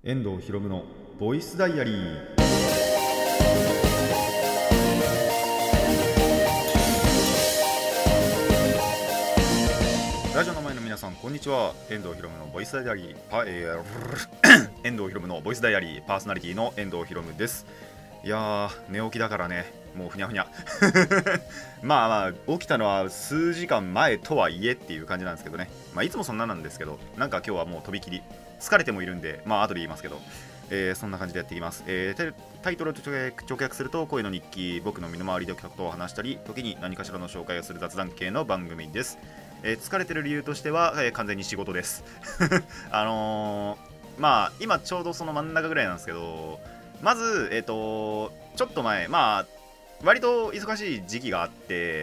遠藤ひろむのボイスダイアリー。ラジオの前の皆さんこんにちは。遠藤ひろむのボイスダイアリー遠藤ひろむのボイスダイアリーパーソナリティの遠藤ひろむです。いやー、寝起きだからね、もうふにゃふにゃまあ起きたのは数時間前とはいえっていう感じなんですけどね。いつもそんななんですけど、なんか今日はもうとびきり疲れてもいるんで、後で言いますけど、そんな感じでやっていきます。タイトルを直訳すると、恋の日記、僕の身の回りで起きたことを話したり、時に何かしらの紹介をする雑談系の番組です。疲れてる理由としては、完全に仕事です今ちょうどその真ん中ぐらいなんですけど、まずちょっと前、割と忙しい時期があって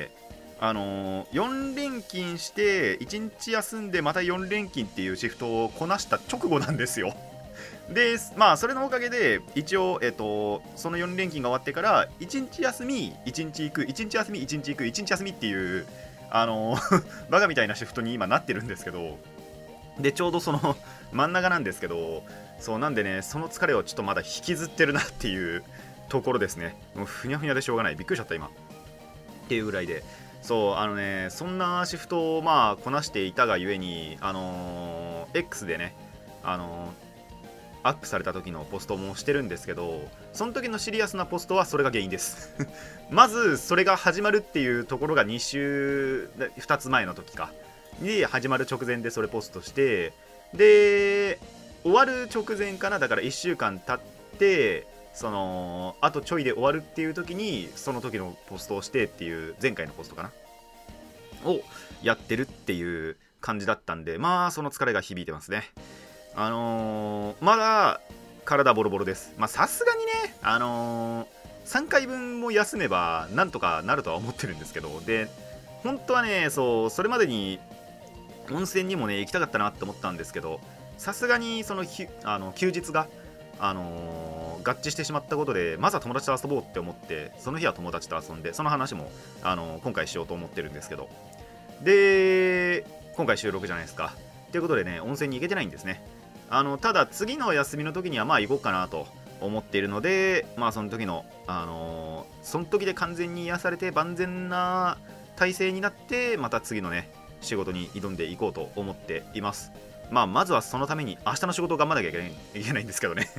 、4連勤して1日休んでまた4連勤っていうシフトをこなした直後なんですよ。でそれのおかげで一応、その4連勤が終わってから1日休み1日行く1日休み1日行く1日休みっていうバカみたいなシフトに今なってるんですけど、でちょうどその真ん中なんですけど、そうなんでね、その疲れをちょっとまだ引きずってるなっていうところですね。もうふにゃふにゃでしょうがない。びっくりしちゃった今っていうぐらいで、そうそんなシフトをこなしていたがゆえにX でねアップされた時のポストもしてるんですけど、その時のシリアスなポストはそれが原因ですまずそれが始まるっていうところが2つ前の時かに始まる直前でそれポストして、で終わる直前かな、だから1週間経ってあとちょいで終わるっていう時にその時のポストをしてっていう、前回のポストかなをやってるっていう感じだったんで、その疲れが響いてますね。まだ体ボロボロです。さすがにね3回分も休めばなんとかなるとは思ってるんですけど、で本当はねそれまでに温泉にもね行きたかったなって思ったんですけど、さすがにその休日が合致してしまったことで、まずは友達と遊ぼうって思って、その日は友達と遊んで、その話も今回しようと思ってるんですけど、で今回収録じゃないですか。ということでね、温泉に行けてないんですね。ただ次の休みの時には行こうかなと思っているので、その時のその時で完全に癒されて万全な体制になって、また次のね仕事に挑んでいこうと思っています。まずはそのために明日の仕事を頑張らなきゃいけないんですけどね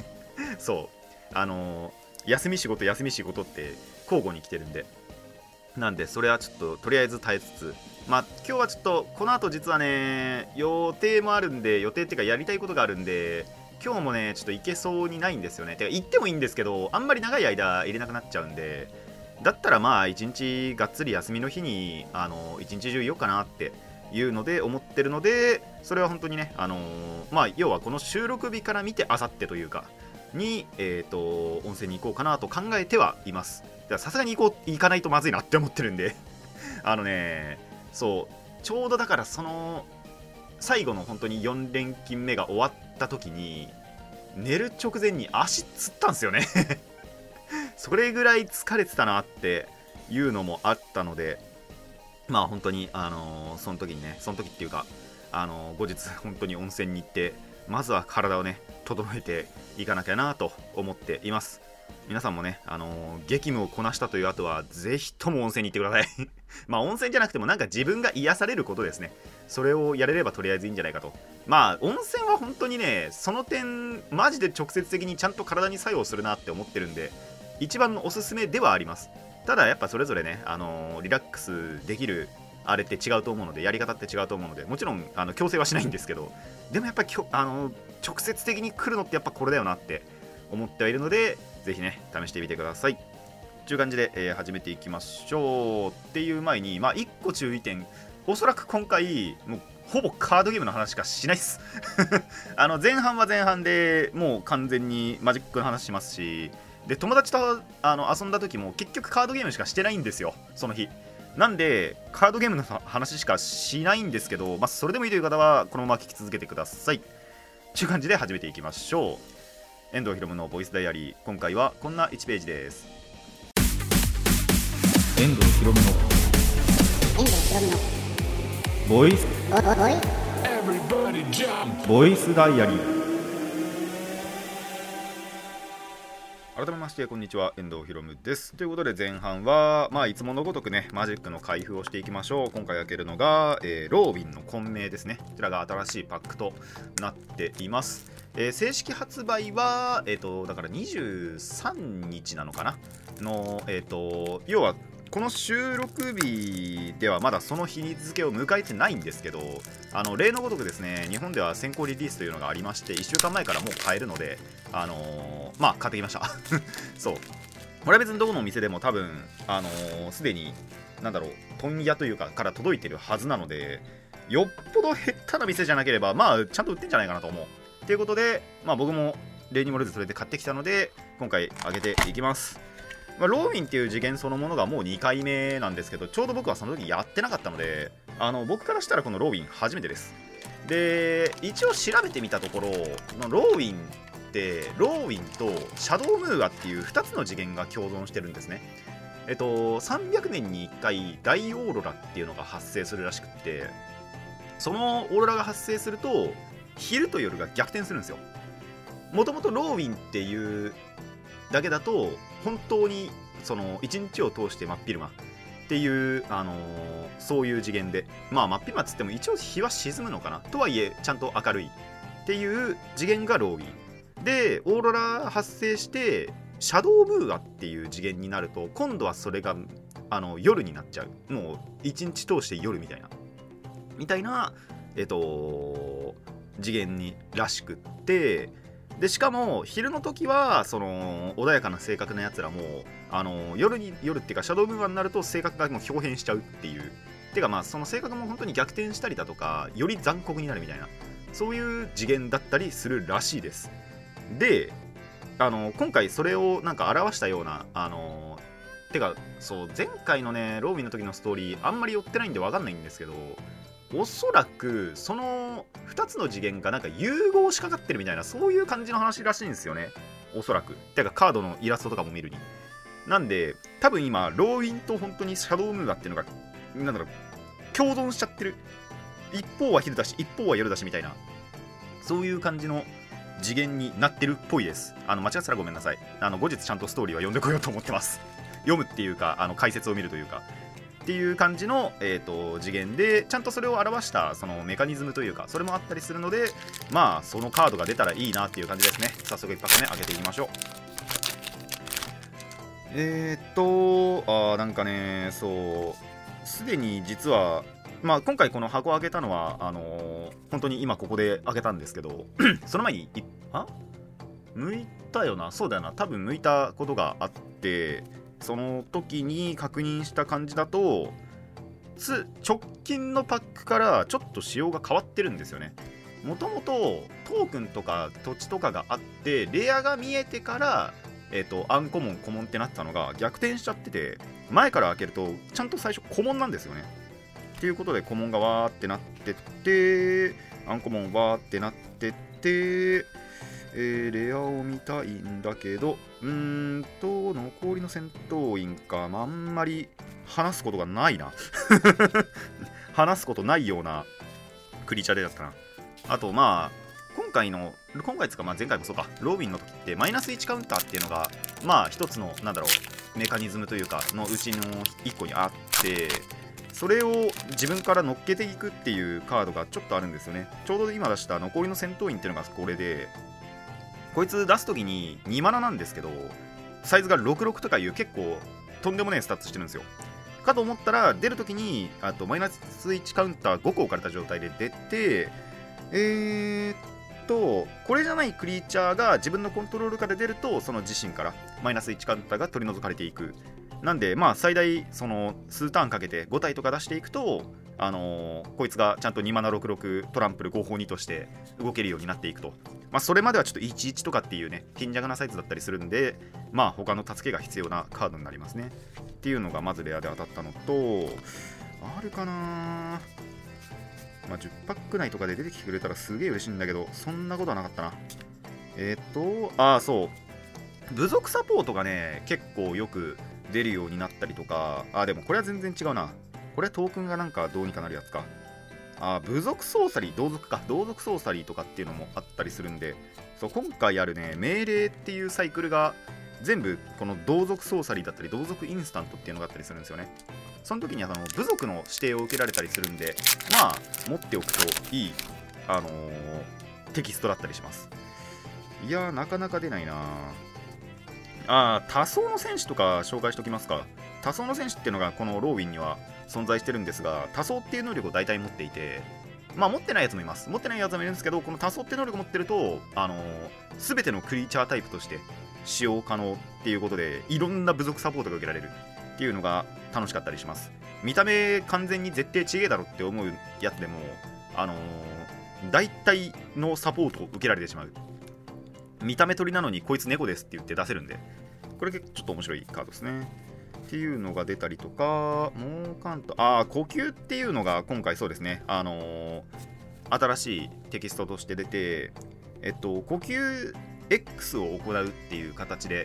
休み仕事休み仕事って交互に来てるんで、なんでそれはちょっととりあえず耐えつつ、今日はちょっとこの後実はね予定もあるんで、予定っていうかやりたいことがあるんで、今日もねちょっと行けそうにないんですよね。てか行ってもいいんですけど、あんまり長い間入れなくなっちゃうんで、だったら一日がっつり休みの日に一日中いようかなっていうので思ってるので、それは本当にね要はこの収録日から見てあさってというかに温泉に行こうかなと考えてはいます。さすがに行かないとまずいなって思ってるんでちょうどだからその最後の本当に4連勤目が終わった時に寝る直前に足つったんですよねそれぐらい疲れてたなっていうのもあったので、本当にその時っていうか後日本当に温泉に行って、まずは体をね整えていかなきゃなと思っています。皆さんもね激務をこなしたという後はぜひとも温泉に行ってください温泉じゃなくてもなんか自分が癒されることですね。それをやれればとりあえずいいんじゃないかと。温泉は本当にねその点マジで直接的にちゃんと体に作用するなって思ってるんで、一番のおすすめではあります。ただやっぱそれぞれねリラックスできるあれって違うと思うので、やり方って違うと思うので、もちろん強制はしないんですけど、でもやっぱり直接的に来るのってやっぱこれだよなって思ってはいるので、ぜひね試してみてくださいという感じで、始めていきましょう。っていう前に1個注意点、おそらく今回もうほぼカードゲームの話しかしないです前半は前半でもう完全にマジックの話しますし、で友達と遊んだ時も結局カードゲームしかしてないんですよその日。なんでカードゲームの話しかしないんですけど、それでもいいという方はこのまま聞き続けてくださいという感じで始めていきましょう。遠藤ひろむのボイスダイアリー、今回はこんな1ページです。遠藤ひろむのボイスダイアリー。 改めましてこんにちは、遠藤ひろむです。ということで前半は、いつものごとくねマジックの開封をしていきましょう。今回開けるのが、ローウィンの混迷ですね。こちらが新しいパックとなっています。正式発売は、だから23日なのかなの、要はこの収録日ではまだその日付を迎えてないんですけど、例のごとくですね、日本では先行リリースというのがありまして、1週間前からもう買えるので、買ってきましたそう、これは別にどこのお店でも多分すでに問屋というかから届いてるはずなので、よっぽど下手な店じゃなければちゃんと売ってんじゃないかなと思うということで、僕も例に漏れずそれで買ってきたので今回開けていきます。ローウィンっていう次元そのものがもう2回目なんですけど、ちょうど僕はその時やってなかったので、僕からしたらこのローウィン初めてです。で、一応調べてみたところ、ローウィンってローウィンとシャドウムーアっていう2つの次元が共存してるんですね。300年に1回大オーロラっていうのが発生するらしくって、そのオーロラが発生すると昼と夜が逆転するんですよ。もともとローウィンっていうだけだと本当にその一日を通して真っ昼間っていう、そういう次元で、真っ昼間っつっても一応日は沈むのかなとはいえちゃんと明るいっていう次元がローウィンで、オーロラ発生してシャドウムーアっていう次元になると今度はそれが夜になっちゃう、もう一日通して夜みたいな次元にらしくって、でしかも昼の時はその穏やかな性格なやつらも夜っていうかシャドウムーアになると性格がもう表変しちゃうっていう、てかその性格も本当に逆転したりだとかより残酷になるみたいな、そういう次元だったりするらしいです。で今回それを表したようなてかそう前回のねロービンの時のストーリーあんまり寄ってないんで分かんないんですけど、おそらくその2つの次元が融合しかかってるみたいな、そういう感じの話らしいんですよね、おそらく。てかカードのイラストとかも見るに。なんで多分今ローウィンと本当にシャドウムーアっていうのが共存しちゃってる、一方は昼だし一方は夜だしみたいな、そういう感じの次元になってるっぽいです。間違ってたらごめんなさい。後日ちゃんとストーリーは読んでこようと思ってます。読むっていうか解説を見るというかっていう感じの、次元でちゃんとそれを表したそのメカニズムというかそれもあったりするので、そのカードが出たらいいなっていう感じですね。早速一発目開けていきましょう。そうすでに実は今回この箱を開けたのは本当に今ここで開けたんですけどその前に剥いたよな、そうだよな、多分剥いたことがあって、その時に確認した感じだと直近のパックからちょっと仕様が変わってるんですよね。もともとトークンとか土地とかがあってレアが見えてからアンコモンコモンってなったのが逆転しちゃってて、前から開けるとちゃんと最初コモンなんですよね。っていうことでコモンがわーってなってってアンコモンわーってなってってレアを見たいんだけど残りの戦闘員か、あんまり話すことがないな話すことないようなクリーチャーでだったな。あと今回つか前回もそうか、ロービンの時ってマイナス1カウンターっていうのが一つのメカニズムというかのうちの1個にあって、それを自分から乗っけていくっていうカードがちょっとあるんですよね。ちょうど今出した残りの戦闘員っていうのがこれで、こいつ出す時に2マナなんですけどサイズが66とかいう結構とんでもないスタッツしてるんですよ。かと思ったら出る時にマイナス1カウンター5個置かれた状態で出て、これじゃないクリーチャーが自分のコントロール下で出るとその自身からマイナス1カウンターが取り除かれていく。なんで最大その数ターンかけて5体とか出していくとこいつがちゃんと2マナ66トランプル合法2として動けるようになっていくと。それまではちょっと11とかっていうね貧弱なサイズだったりするんで他の助けが必要なカードになりますねっていうのがまずレアで当たったのと、あるかな10パック内とかで出てきてくれたらすげえ嬉しいんだけど、そんなことはなかったな。そう部族サポートがね結構よく出るようになったりとか、でもこれは全然違うな。これはトークンがどうにかなるやつか。部族ソーサリー、同族ソーサリーとかっていうのもあったりするんで、そう今回あるね命令っていうサイクルが全部この同族ソーサリーだったり同族インスタントっていうのがあったりするんですよね。その時には部族の指定を受けられたりするんで、まあ持っておくといい、テキストだったりします。いやー、なかなか出ないな。多層の戦士とか紹介しておきますか。多層の戦士っていうのがこのローウィンには存在してるんですが、多層っていう能力を大体持っていて、まあ持ってないやつもいます。持ってないやつもいるんですけど、この多層って能力を持ってると、全てのクリーチャータイプとして使用可能っていうことで、いろんな部族サポートが受けられるっていうのが楽しかったりします。見た目完全に絶対ちげえだろって思うやつでも、大体のサポートを受けられてしまう。見た目鳥なのにこいつ猫ですって言って出せるんで、これちょっと面白いカードですね。っていうのが出たりとか、もうカント、呼吸っていうのが今回そうですね、新しいテキストとして出て、呼吸 X を行うっていう形で、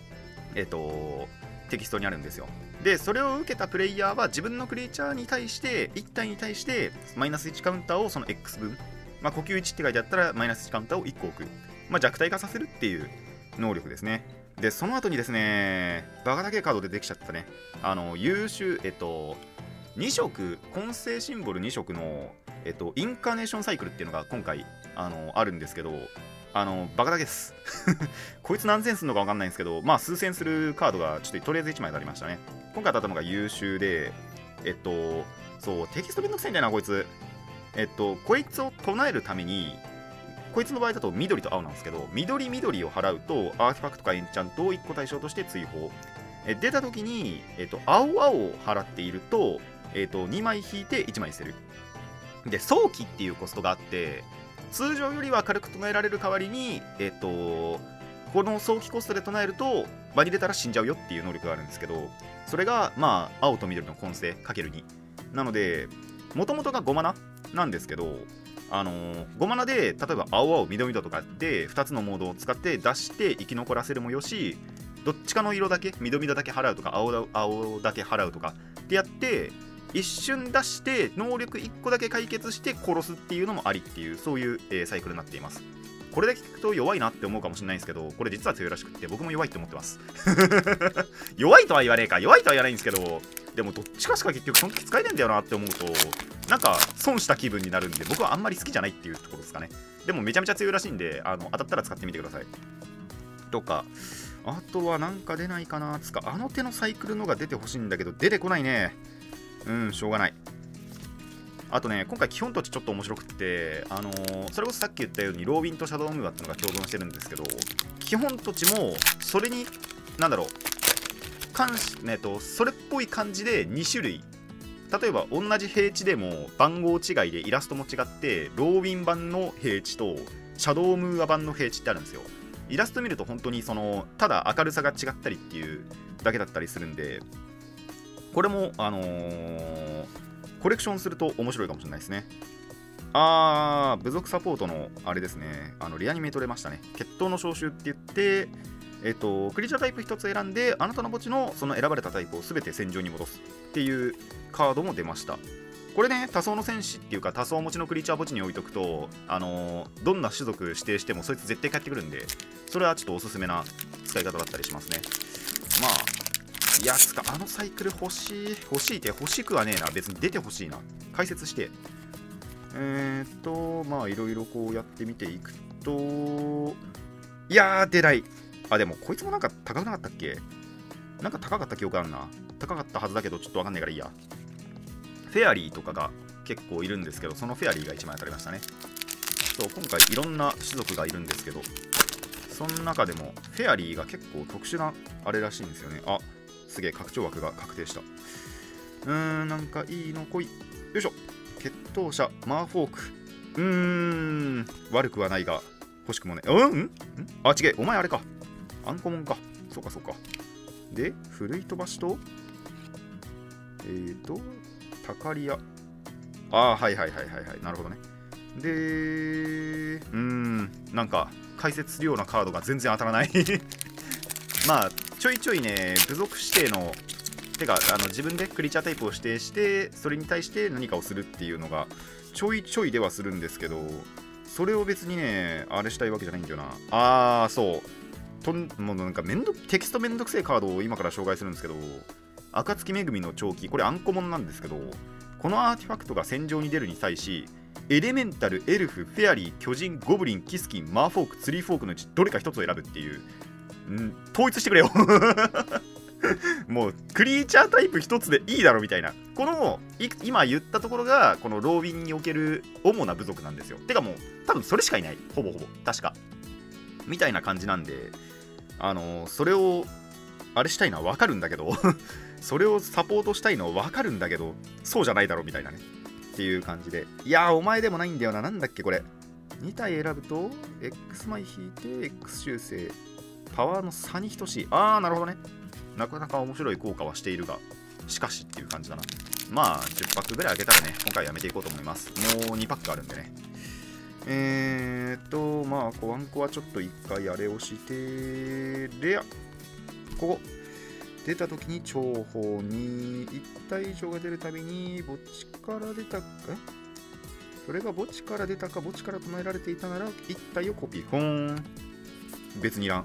テキストにあるんですよ。で、それを受けたプレイヤーは自分のクリーチャーに対して、1体に対してマイナス1カウンターをその X 分、まあ、呼吸1って書いてあったらマイナス1カウンターを1個置く、まあ、弱体化させるっていう能力ですね。で、その後にですね、バカだけカードでできちゃったね、優秀、2色、混成シンボル2色の、インカーネーションサイクルっていうのが今回、あるんですけど、バカだけです。こいつ何戦するのか分かんないんですけど、まあ、数戦するカードがちょっととりあえず1枚当たりましたね。今回当たったのが優秀で、そう、テキストめんどくさいんだよな、こいつ。こいつを唱えるために、こいつの場合だと緑と青なんですけど、緑を払うとアーティファクトかエンチャントを1個対象として追放。出た時に、青を払っていると、2枚引いて1枚捨てる。で、早期っていうコストがあって、通常よりは軽く唱えられる代わりに、この早期コストで唱えると場に出たら死んじゃうよっていう能力があるんですけど、それがまあ青と緑の混成 ×2 なので、もともとが5マナなんですけど、5マナで例えば青緑とかで2つのモードを使って出して生き残らせるもよし、どっちかの色だけ緑だけ払うとか青だけ払うとかってやって一瞬出して能力1個だけ解決して殺すっていうのもありっていう、そういう、サイクルになっています。これだけ聞くと弱いなって思うかもしれないんですけど、これ実は強いらしくって僕も弱いって思ってます弱いとは言わねえか、弱いとは言わないんですけど、でもどっちかしか結局その時使えねえんだよなって思うと、なんか損した気分になるんで、僕はあんまり好きじゃないっていうところですかね。でもめちゃめちゃ強いらしいんで、当たったら使ってみてくださいとか。あとはなんか出ないかな。つかあの手のサイクルのが出てほしいんだけど出てこないね。しょうがない。あとね、今回基本土地ちょっと面白くって、それこそさっき言ったようにローウィンとシャドウムーアっていうのが共存してるんですけど、基本土地もそれになんだろう、それっぽい感じで2種類、例えば同じ平地でも番号違いでイラストも違って、ローウィン版の平地とシャドウムーア版の平地ってあるんですよ。イラスト見ると本当にただ明るさが違ったりっていうだけだったりするんで、これもコレクションすると面白いかもしれないですね。部族サポートのあれですね、リアニメ取れましたね。決闘の召集って言って、クリーチャータイプ1つ選んで、あなたの墓地のその選ばれたタイプを全て戦場に戻すっていうカードも出ました。これね、多層の戦士っていうか多層持ちのクリーチャー墓地に置いとくと、どんな種族指定してもそいつ絶対帰ってくるんで、それはちょっとおすすめな使い方だったりしますね。まあいや、つかあのサイクル欲しいって欲しくはねえな。別に出てほしいな。解説してまあいろいろこうやってみていくと、いやー出ない。でもこいつもなんか高くなかったっけ。なんか高かった記憶あるな。高かったはずだけどちょっとわかんないからいいや。フェアリーとかが結構いるんですけど、そのフェアリーが1枚当たりましたね。そう、今回いろんな種族がいるんですけど、その中でもフェアリーが結構特殊なあれらしいんですよね。すげえ、拡張枠が確定した。なんかいいの来い。よいしょ。決闘者マーフォーク。悪くはないが欲しくもね。違え、お前あれか、アンコモンか。そうかで、ふるい飛ばしとタカリア。はい、なるほどね。で、なんか解説するようなカードが全然当たらないまあちょいちょいね、部族指定の自分でクリーチャータイプを指定して、それに対して何かをするっていうのがちょいちょいではするんですけど、それを別にねあれしたいわけじゃないんだよな。そう、 もうなんかテキストめんどくせえカードを今から紹介するんですけど、暁めぐみの長期、これアンコモンなんですけど、このアーティファクトが戦場に出るに際し、エレメンタル、エルフ、フェアリー、巨人、ゴブリン、キスキン、マーフォーク、ツリーフォークのうちどれか一つを選ぶっていう、統一してくれよもうクリーチャータイプ一つでいいだろみたいな、この今言ったところがこのロービンにおける主な部族なんですよ。てかもう多分それしかいない、ほぼ確かみたいな感じなんで、それをあれしたいのは分かるんだけどそれをサポートしたいのは分かるんだけど、そうじゃないだろみたいなねっていう感じで、いやーお前でもないんだよな。なんだっけこれ、2体選ぶと X 枚引いて X 修正、パワーの差に等しい。なるほどね。なかなか面白い効果はしているが、しかしっていう感じだな。まあ10パックぐらい開けたらね、今回やめていこうと思います。もう2パックあるんでね。まあコアンコはちょっと1回あれをして、レアここ出た時に重宝に1体以上が出るたびに墓地から出たそれが墓地から出たか墓地から唱えられていたなら1体をコピー。ほーん、別にいらん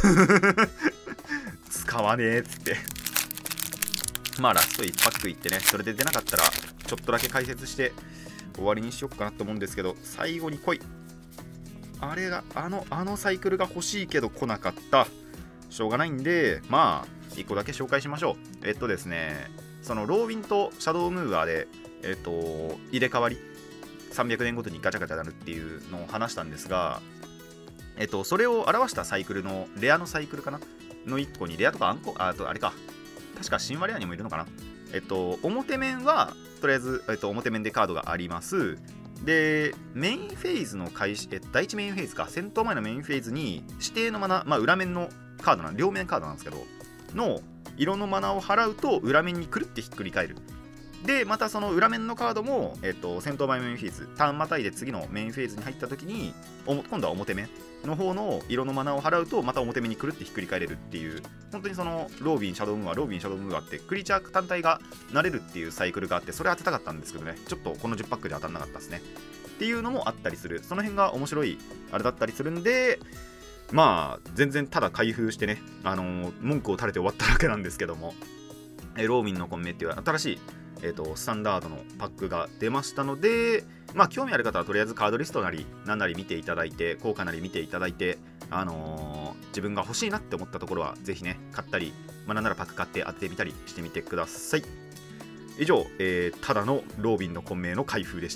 使わねえっつってまあラスト1パックいってね、それで出なかったらちょっとだけ解説して終わりにしよっかなと思うんですけど、最後に来い。あれがあのサイクルが欲しいけど来なかった。しょうがないんで、まあ1個だけ紹介しましょう。ですね、そのローウィンとシャドウムーバーで入れ替わり300年ごとにガチャガチャなるっていうのを話したんですが、それを表したサイクルのレアのサイクルかなの1個に、レアとかあとあれか、確か神話レアにもいるのかな。表面はとりあえず、表面でカードがあります。でメインフェーズの開始、第1メインフェーズか、戦闘前のメインフェーズに指定のマナ、まあ裏面のカード両面カードなんですけどの色のマナを払うと裏面にくるってひっくり返る。でまたその裏面のカードも、戦闘前メインフェーズターンまたいで次のメインフェーズに入った時に今度は表面の方の色のマナを払うとまた表面にくるってひっくり返れるっていう、本当にそのロービンシャドウムーアってクリーチャー単体がなれるっていうサイクルがあって、それ当てたかったんですけどね、ちょっとこの10パックで当たんなかったですねっていうのもあったりする。その辺が面白いあれだったりするんで、まあ全然ただ開封してね、文句を垂れて終わっただけなんですけども、ロービンのコンメっていう新しいスタンダードのパックが出ましたので、まあ興味ある方はとりあえずカードリストなり何なり見ていただいて、効果なり見ていただいて、自分が欲しいなって思ったところはぜひね買ったり、まあなんならパック買って当ててみたりしてみてください。以上、ただのロービンの混迷の開封でした。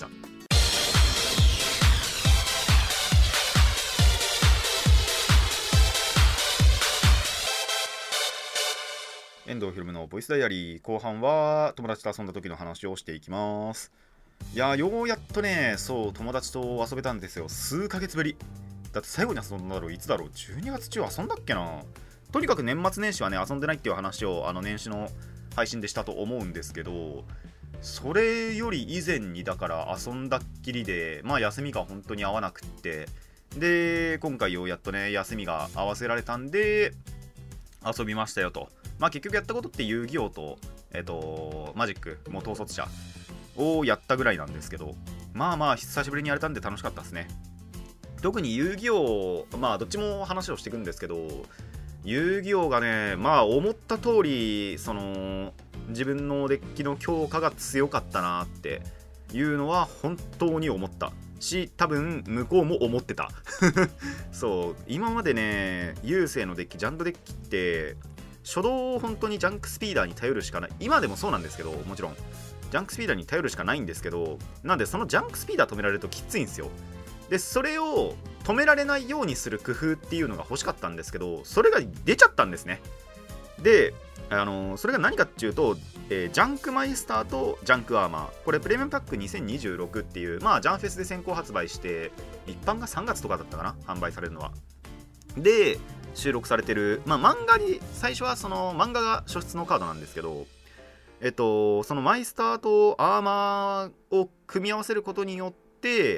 遠藤ひろむのボイスダイアリー、後半は友達と遊んだ時の話をしていきます。いやー、ようやっとね、そう友達と遊べたんですよ。数ヶ月ぶりだって。最後に遊んだのいつだろう、12月中遊んだっけな。とにかく年末年始はね遊んでないっていう話を年始の配信でしたと思うんですけど、それより以前にだから遊んだっきりで、まあ休みが本当に合わなくって、で今回ようやっとね休みが合わせられたんで遊びましたよと。まあ結局やったことって遊戯王とマジックもう統率者をやったぐらいなんですけど、まあまあ久しぶりにやれたんで楽しかったですね。特に遊戯王、まあどっちも話をしていくんですけど、遊戯王がね、まあ思った通りその自分のデッキの強化が強かったなっていうのは本当に思ったし、多分向こうも思ってたそう、今までね優勢のデッキ、ジャンプデッキって初動を本当にジャンクスピーダーに頼るしかない。今でもそうなんですけど、もちろんジャンクスピーダーに頼るしかないんですけど、なんでそのジャンクスピーダー止められるときついんですよ。でそれを止められないようにする工夫っていうのが欲しかったんですけど、それが出ちゃったんですね。でそれが何かっていうと、ジャンクマイスターとジャンクアーマー、これプレミアムパック2026っていう、まあジャンフェスで先行発売して、一般が3月とかだったかな、販売されるのは。で収録されてる、まあ漫画に最初はその漫画が初出のカードなんですけど、そのマイスターとアーマーを組み合わせることによって、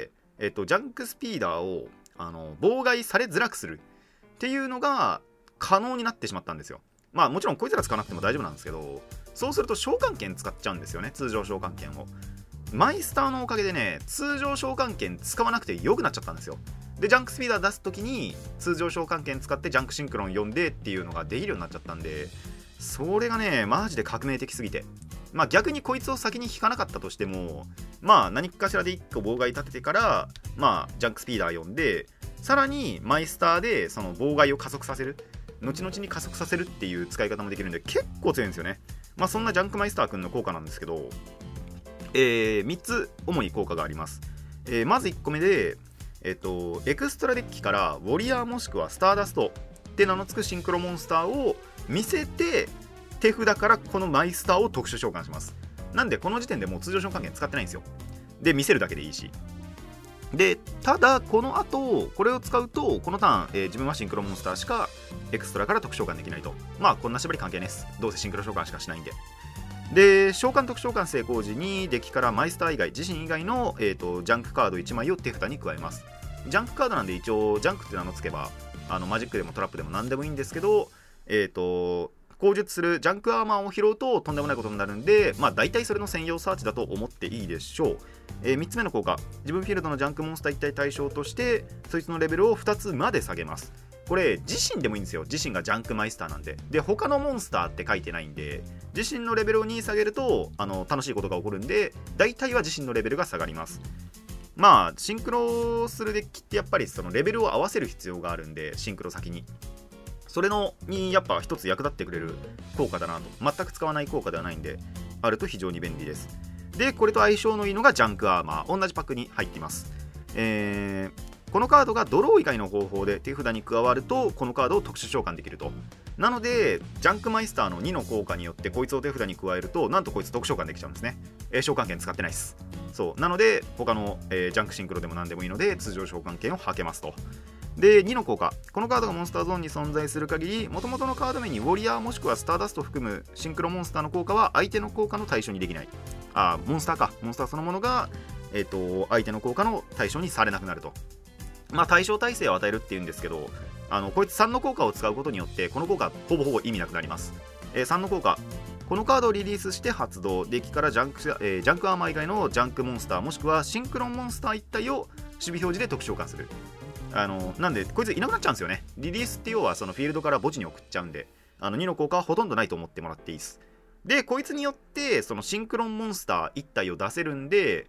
ジャンクスピーダーを妨害されづらくするっていうのが可能になってしまったんですよ。まあもちろんこいつら使わなくても大丈夫なんですけど、そうすると召喚剣使っちゃうんですよね、通常召喚剣を。マイスターのおかげでね、通常召喚剣使わなくて良くなっちゃったんですよ。 でジャンクスピーダー出す時に通常召喚剣使ってジャンクシンクロン読んでっていうのができるようになっちゃったんで、それがねマジで革命的すぎて、まあ逆にこいつを先に引かなかったとしても、まあ何かしらで1個妨害立ててからまあジャンクスピーダー読んで、さらにマイスターでその妨害を加速させる、後々に加速させるっていう使い方もできるんで結構強いんですよね。まあそんなジャンクマイスターくんの効果なんですけど、3つ主に効果があります。まず1個目で、エクストラデッキからウォリアーもしくはスターダストって名の付くシンクロモンスターを見せて、手札からこのマイスターを特殊召喚します。なんでこの時点でもう通常召喚権使ってないんですよ。で見せるだけでいいし、でただこの後これを使うとこのターン、自分はシンクロモンスターしかエクストラから特殊召喚できないと。まあこんな縛り関係ないです。どうせシンクロ召喚しかしないんで。で召喚特殊召喚成功時にデッキからマイスター以外自身以外の、ジャンクカード1枚を手札に加えます。ジャンクカードなんで一応ジャンクって名の付けばマジックでもトラップでも何でもいいんですけど、口述するジャンクアーマーを拾うととんでもないことになるんで、まあ大体それの専用サーチだと思っていいでしょう。3つ目の効果、自分フィールドのジャンクモンスター1体対象としてそいつのレベルを2つまで下げます。これ自身でもいいんですよ。自身がジャンクマイスターなんで。で他のモンスターって書いてないんで、自身のレベルを2下げると楽しいことが起こるんで、大体は自身のレベルが下がります。まあシンクロするデッキってやっぱりそのレベルを合わせる必要があるんで、シンクロ先にそれにやっぱ一つ役立ってくれる効果だなと。全く使わない効果ではないんで、あると非常に便利です。でこれと相性のいいのがジャンクアーマー、同じパックに入っています。このカードがドロー以外の方法で手札に加わるとこのカードを特殊召喚できると。なのでジャンクマイスターの2の効果によってこいつを手札に加えると、なんとこいつ特殊召喚できちゃうんですね。召喚権使ってないです。そうなので他の、ジャンクシンクロでも何でもいいので通常召喚権をはけますと。で2の効果、このカードがモンスターゾーンに存在する限り元々のカード名にウォリアーもしくはスターダストを含むシンクロモンスターの効果は相手の効果の対象にできない。モンスターそのものが、相手の効果の対象にされなくなると。まあ対象耐性を与えるっていうんですけど、こいつ3の効果を使うことによってこの効果ほぼほぼ意味なくなります。3の効果、このカードをリリースして発動、デッキからジャンクアーマー以外のジャンクモンスターもしくはシンクロンモンスター1体を守備表示で特殊召喚する。なんでこいついなくなっちゃうんですよね。リリースって要はそのフィールドから墓地に送っちゃうんで、2の効果はほとんどないと思ってもらっていいです。でこいつによってそのシンクロンモンスター1体を出せるんで、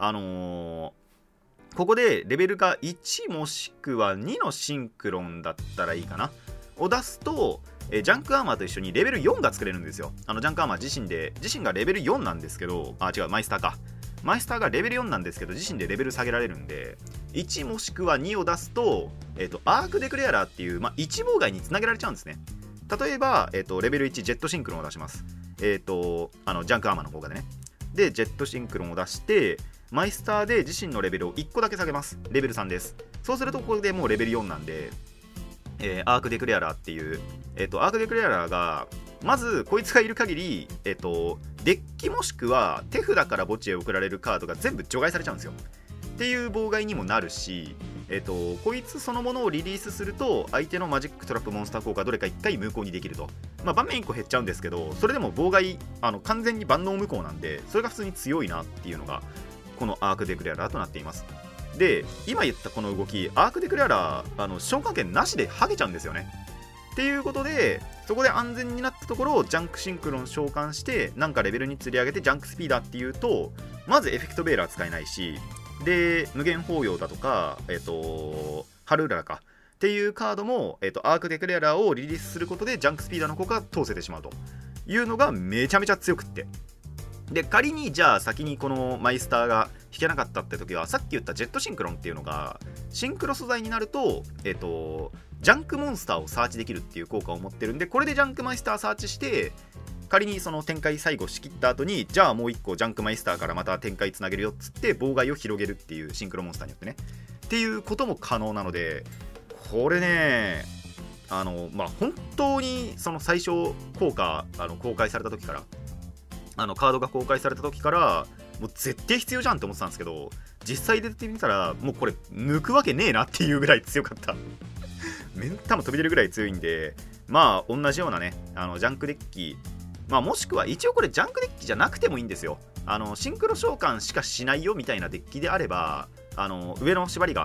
ここでレベルが1もしくは2のシンクロンだったらいいかなを出すと、ジャンクアーマーと一緒にレベル4が作れるんですよ。ジャンクアーマー自身がレベル4なんですけど、違う、マイスターがレベル4なんですけど自身でレベル下げられるんで、1もしくは2を出すと、アークデクレアラーっていう、1妨害につなげられちゃうんですね。例えば、レベル1ジェットシンクロンを出します。ジャンクアーマーの効果でね。でジェットシンクロンを出してマイスターで自身のレベルを1個だけ下げます。レベル3です。そうするとここでもうレベル4なんで、アークデクレアラーっていう、アークデクレアラーがまずこいつがいる限り、デッキもしくは手札から墓地へ送られるカードが全部除外されちゃうんですよっていう妨害にもなるし、こいつそのものをリリースすると相手のマジックトラップモンスター効果どれか1回無効にできると。盤面1個減っちゃうんですけど、それでも妨害完全に万能無効なんで、それが普通に強いなっていうのがこのアークデクレアラーとなっています。で今言ったこの動き、アークデクレアラー召喚権なしでハゲちゃうんですよね。っていうことでそこで安全になったところをジャンクシンクロン召喚してなんかレベルに釣り上げてジャンクスピーダーっていうと、まずエフェクトベーラー使えないし、で無限包容だとかハルーララかっていうカードも、アークデクレアラーをリリースすることでジャンクスピーダーの効果が通せてしまうというのがめちゃめちゃ強くって、で仮にじゃあ先にこのマイスターが引けなかったって時は、さっき言ったジェットシンクロンっていうのがシンクロ素材になるとジャンクモンスターをサーチできるっていう効果を持ってるんで、これでジャンクマイスターサーチして仮にその展開最後仕切った後に、じゃあもう1個ジャンクマイスターからまた展開つなげるよっつって妨害を広げるっていう、シンクロモンスターによってねっていうことも可能なので、これね本当にその最初効果公開された時からカードが公開された時からもう絶対必要じゃんって思ってたんですけど、実際出てみたらもうこれ抜くわけねえなっていうぐらい強かった目ん玉飛び出るぐらい強いんで、同じようなねジャンクデッキ、もしくは一応これジャンクデッキじゃなくてもいいんですよ。シンクロ召喚しかしないよみたいなデッキであれば上の縛りが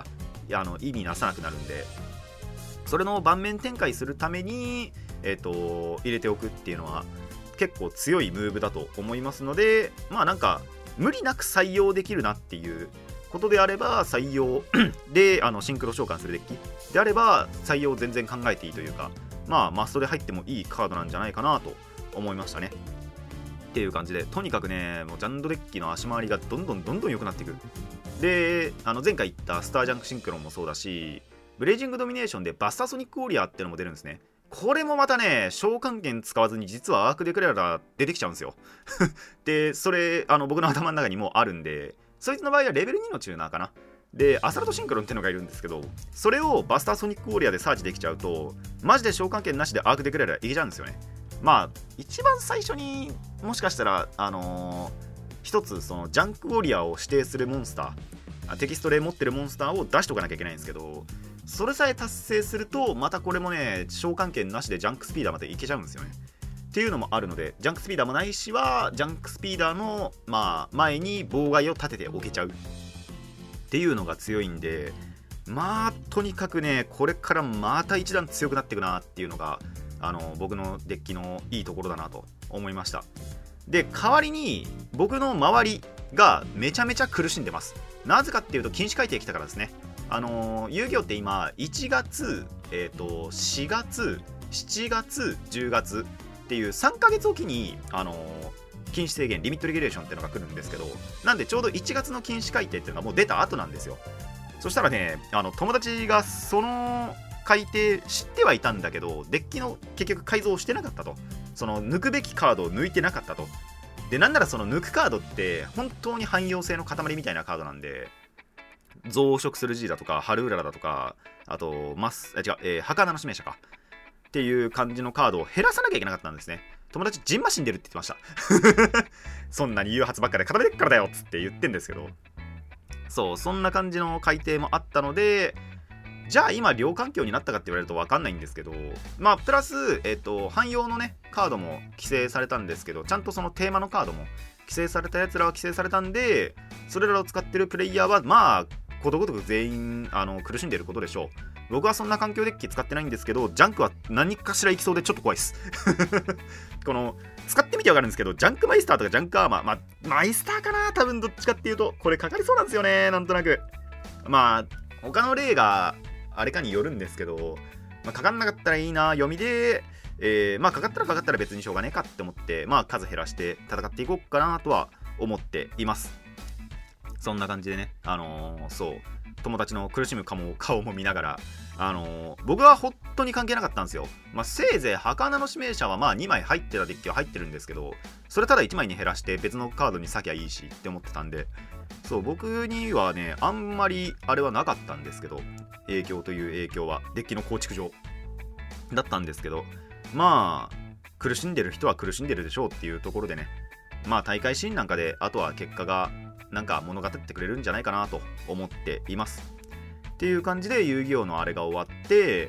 意味なさなくなるんで、それの盤面展開するために、入れておくっていうのは結構強いムーブだと思いますので、まあなんか無理なく採用できるなっていうことであれば採用でシンクロ召喚するデッキであれば採用全然考えていいというか、まあマストで入ってもいいカードなんじゃないかなと思いましたね。っていう感じで、とにかくね、もうジャンドデッキの足回りがどんどん良くなっていく。で、前回言ったスタージャンクシンクロンもそうだし、ブレイジングドミネーションでバスターソニックウォリアーっていうのも出るんですね。これもまたね、召喚剣使わずに実はアークデクレアラー出てきちゃうんですよ。で、それ僕の頭の中にもあるんで、そいつの場合はレベル2のチューナーかな。で、アサルトシンクロンってのがいるんですけど、それをバスターソニックウォリアーでサーチできちゃうと、マジで召喚剣なしでアークデクレアラーいけちゃうんですよね。まあ一番最初にもしかしたら一つそのジャンクウォリアーを指定するモンスター、テキストで持ってるモンスターを出しとかなきゃいけないんですけど、それさえ達成するとまたこれもね、召喚剣なしでジャンクスピーダーまでいけちゃうんですよね。っていうのもあるので、ジャンクスピーダーもないしはジャンクスピーダーの、前に妨害を立てておけちゃうっていうのが強いんで、まあとにかくね、これからまた一段強くなっていくなっていうのが僕のデッキのいいところだなと思いました。で、代わりに僕の周りがめちゃめちゃ苦しんでます。なぜかっていうと禁止改定来たからですね。遊戯王って今1月、4月、7月、10月っていう3ヶ月おきに禁止制限リミットレギュレーションっていうのが来るんですけど、なんでちょうど1月の禁止改定っていうのがもう出た後なんですよ。そしたらね、友達がその改定知ってはいたんだけど、デッキの結局改造をしてなかったと。その抜くべきカードを抜いてなかったと。で、なんならその抜くカードって本当に汎用性の塊みたいなカードなんで、増殖する G だとかハルウララだとか、あと儚の指名者かっていう感じのカードを減らさなきゃいけなかったんですね。友達ジンマシン出るって言ってましたそんなに誘発ばっかで固めてっからだよっつって言ってんですけど、そう、そんな感じの改定もあったので、じゃあ今両環境になったかって言われると分かんないんですけど、まあプラス、汎用のねカードも規制されたんですけど、ちゃんとそのテーマのカードも規制されたやつらは規制されたんで、それらを使ってるプレイヤーはまあことごとく全員苦しんでいることでしょう。僕はそんな環境デッキ使ってないんですけど、ジャンクは何かしらいきそうでちょっと怖いですこの使ってみて分かるんですけど、ジャンクマイスターとかジャンクアーマー、マイスターかな、多分どっちかっていうとこれかかりそうなんですよね、なんとなく。まあ他の例があれかによるんですけど、かかんなかったらいいな読みで、かかったら別にしょうがねえかって思って、数減らして戦っていこうかなとは思っています。そんな感じでね、そう友達の苦しむ顔も見ながら、僕は本当に関係なかったんですよ。せいぜい儚の指名者は2枚入ってたデッキは入ってるんですけど、それただ1枚に減らして別のカードに割きゃいいしって思ってたんで、そう僕にはねあんまりあれはなかったんですけど、影響という影響はデッキの構築上だったんですけど、苦しんでる人は苦しんでるでしょうっていうところでね、大会シーンなんかであとは結果がなんか物語ってくれるんじゃないかなと思っていますっていう感じで、遊戯王のあれが終わって、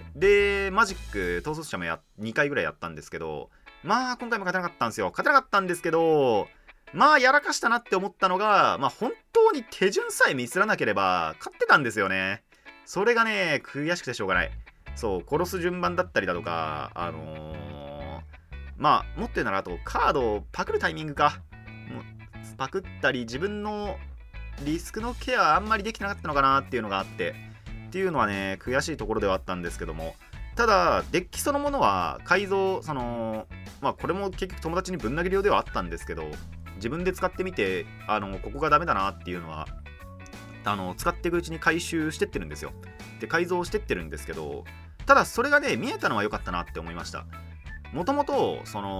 でマジック統率者も2回ぐらいやったんですけど、今回も勝てなかったんですよ。勝てなかったんですけど、やらかしたなって思ったのが、本当に手順さえミスらなければ勝ってたんですよね。それがね悔しくてしょうがない。そう、殺す順番だったりだとか、持ってるならあとカードをパクるタイミングか、パクったり自分のリスクのケアあんまりできてなかったのかなっていうのがあってっていうのはね悔しいところではあったんですけども、ただデッキそのものは改造これも結局友達にぶん投げるようではあったんですけど、自分で使ってみてここがダメだなっていうのは使っていくうちに回収してってるんですよ。で改造してってるんですけど、ただそれがね見えたのは良かったなって思いました。もともと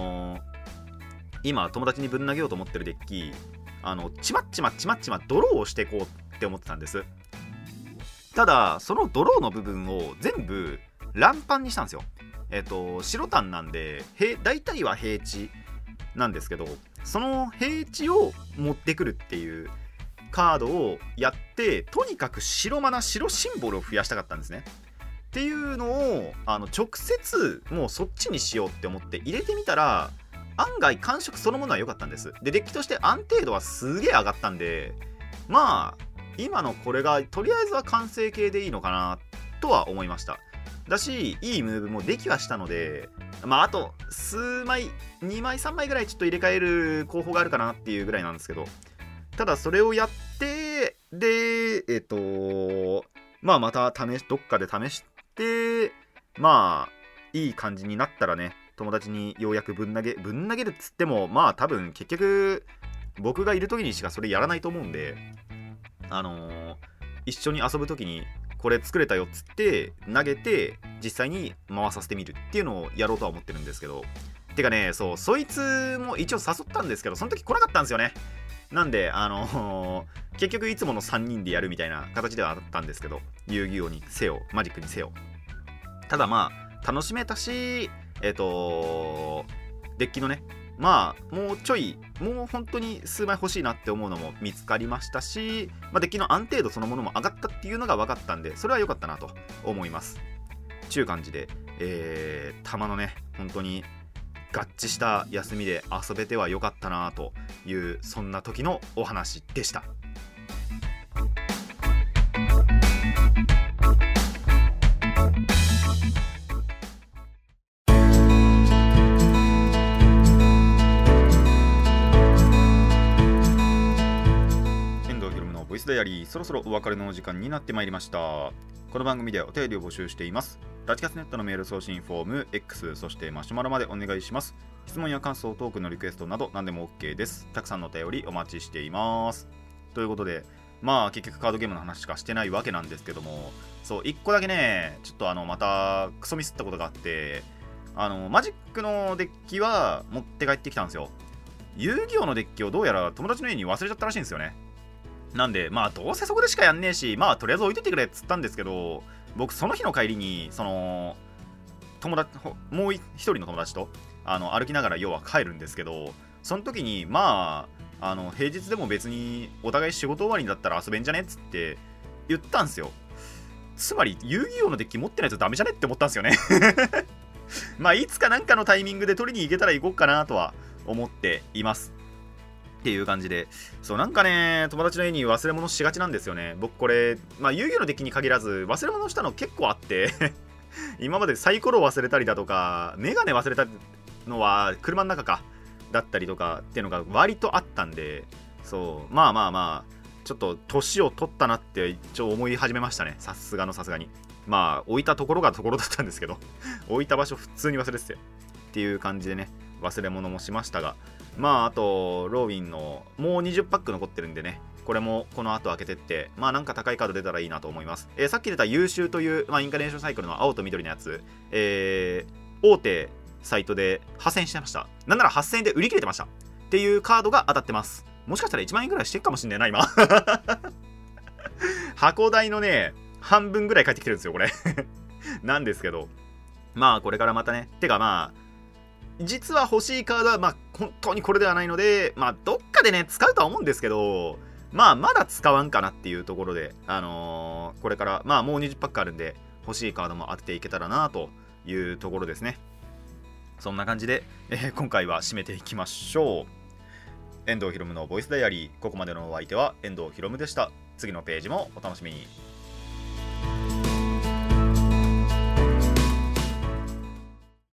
今友達にぶん投げようと思ってるデッキちまっちまドローをしていこうって思ってたんです。ただそのドローの部分を全部乱パンにしたんですよ。白タンなんで大体は平地なんですけど、その平地を持ってくるっていうカードをやって、とにかく白マナ白シンボルを増やしたかったんですね。っていうのを直接もうそっちにしようって思って入れてみたら、案外感触そのものは良かったんです。でデッキとして安定度はすげえ上がったんで、 今のこれがとりあえずは完成形でいいのかなとは思いました。だし、いいムーブもできはしたので、まああと数枚、2枚3枚ぐらいちょっと入れ替える候補があるかなっていうぐらいなんですけど、ただそれをやってでまあまたどっかで試して、まあいい感じになったらね、友達にようやくぶん投げるっつっても、まあ多分結局僕がいる時にしかそれやらないと思うんで、一緒に遊ぶ時にこれ作れたよっつって投げて実際に回させてみるっていうのをやろうとは思ってるんですけど、てかね、そいつも一応誘ったんですけど、その時来なかったんですよね。なんで結局いつもの3人でやるみたいな形ではあったんですけど、遊戯王にせよマジックにせよ、ただまあ楽しめたし、デッキのね、まあもう本当に数枚欲しいなって思うのも見つかりましたし、まあ、デッキの安定度そのものも上がったっていうのが分かったんで、それは良かったなと思います。ちゅう感じで、玉のね、本当に合致した休みで遊べては良かったなという、そんな時のお話でした。ボイスダイアリー、そろそろお別れのお時間になってまいりました。この番組ではお便りを募集しています。ラジキャスネットのメール送信フォーム X、 そしてマシュマロまでお願いします。質問や感想、トークのリクエストなど何でも OK です。たくさんのお便りお待ちしています。ということで、まあ結局カードゲームの話しかしてないわけなんですけども、そう1個だけね、ちょっとまたクソミスったことがあって、マジックのデッキは持って帰ってきたんですよ。遊戯王のデッキをどうやら友達の家に忘れちゃったらしいんですよね。なんで、まあどうせそこでしかやんねえし、まあとりあえず置いといてくれっつったんですけど、僕その日の帰りに友達、もう一人の友達と歩きながら要は帰るんですけど、その時にまあ平日でも別にお互い仕事終わりだったら遊べんじゃねっつって言ったんすよ。つまり遊戯王のデッキ持ってないとダメじゃねって思ったんですよね。まあいつかなんかのタイミングで取りに行けたら行こうかなとは思っています。っていう感じで、そうなんかね、友達の家に忘れ物しがちなんですよね。僕これ、まあ遊戯王のデッキに限らず忘れ物したの結構あって今までサイコロ忘れたりだとか、メガネ忘れたのは車の中かだったりとかっていうのが割とあったんで、そうまあちょっと年を取ったなって一応思い始めましたね。さすがにまあ置いたところがところだったんですけど置いた場所普通に忘れててっていう感じでね、忘れ物もしましたが、まああとローウィンのもう20パック残ってるんでね、これもこの後開けてって、まあなんか高いカード出たらいいなと思います。さっき出た優秀という、まあ、インカレーションサイクルの青と緑のやつ、大手サイトで8000円してました。なんなら8000円で売り切れてましたっていうカードが当たってます。もしかしたら1万円ぐらいしてるかもしんないな今箱代のね半分ぐらい返ってきてるんですよこれなんですけど、まあこれからまたね、てかまあ実は欲しいカードはまあ本当にこれではないので、まあどっかでね使うとは思うんですけど、まあまだ使わんかなっていうところで、これからまあもう20パックあるんで欲しいカードも当てていけたらなというところですね。そんな感じで、今回は締めていきましょう。遠藤ひろむのボイスダイアリー、ここまでのお相手は遠藤ひろむでした。次のページもお楽しみに。